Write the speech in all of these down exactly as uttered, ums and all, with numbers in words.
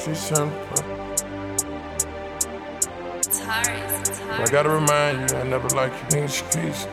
streets turn. I gotta remind you, I never like you in the streets.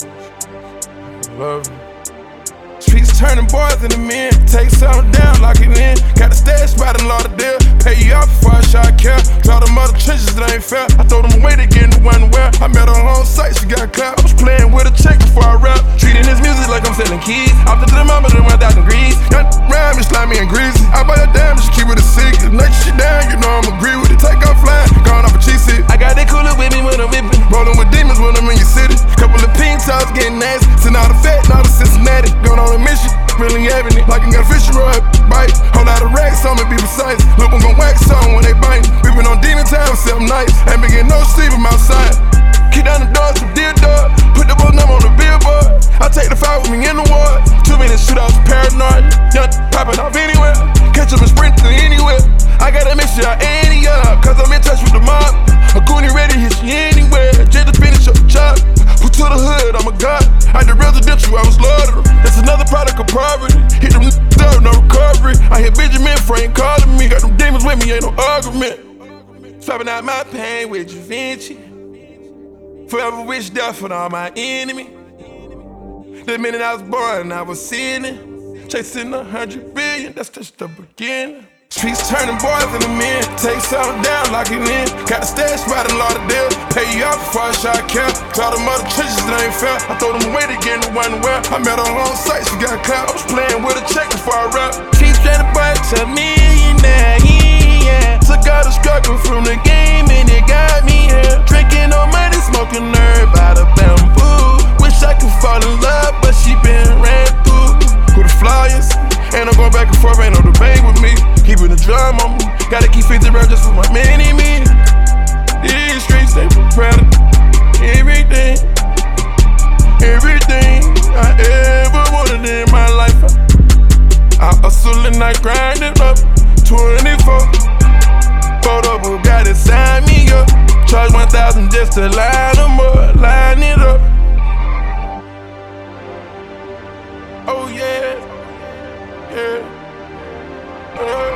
I love you. Streets turning boys into men. Take something down, lock it in. Got a stash spot in Lauderdale. Pay you out before I shot care. Draw them other trenches, that ain't fair. I throw them away to get into one where I met her on site, she got clapped. I was playing with a check before I rap. Treating this music like I'm selling keys. After the mama, then went out in grease. Young rhyme, it's slimy and greasy. I buy your damn, just keep it a secret. Next shit down, you know I'm agree with it. Take off flying, gone off a cheese seat. I got that cooler with me when I'm whipping. Rolling with demons when I'm in your city. Couple of pink tops getting nasty. Send all the fat, now the Cincinnati. Going on a mission. Really having it, like I got a fishing rod, bite. Whole lot of racks on me, be precise. Look, I'm gon' wax on when they bite. We been on demon time, seven nights. Ain't been getting no sleep, I'm outside. Kick down the doors, some deal dog. Put the boat number on the billboard. I take the fight with me in the ward. Two minutes shootouts, paranoid. Young popping off anywhere. Catch up and sprint to anywhere. I gotta make sure I ain't any up, cause I'm in touch with the mob. A goonie ready, hit you anywhere. Just to finish up the job. Who to the hood, I'm a god. At the residential, I was slaughtered. That's another product of poverty. Hit them up, no recovery. I hit Benjamin Frank calling me. Got them demons with me, ain't no argument. Swapping out my pain with Da Vinci. Forever wish death for all my enemies. The minute I was born, I was sinning. Chasing a hundred billion, that's just the beginning. Streets turning boys into men. Take something down, lock it in. Got a stash spot in Lauderdale. Pay you out before I shot care. Draw them other trenches, that ain't fair. I throw them away to get into one where I met her on site, she got clapped. I was playing with a check before I rap. Streets trying to buy to a millionaire, yeah. Took all the struggle from the game and it got me here. Drinking no money, smoking herb out of bamboo. Wish I could fall in love, but she been ran through. Who the flyers? And I'm going back and forth, ain't no debate with me. Keeping the drum on me. Gotta keep fifty rounds just for my mini me. These streets, they proud of everything. Everything I ever wanted in my life. I hustle and I grind it up. twenty-four. Photo Bugatti sign me up. Charge one thousand just to line them up. Line it up. Oh yeah. Yeah. Uh.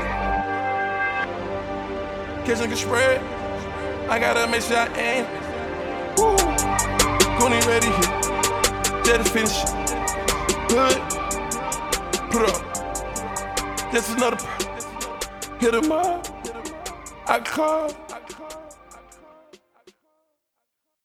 Catch nigga spread. I gotta make sure I aim. Woo. Goonie ready here. Just to finish it. Good. Put up. Just another part. Hit him up. I call.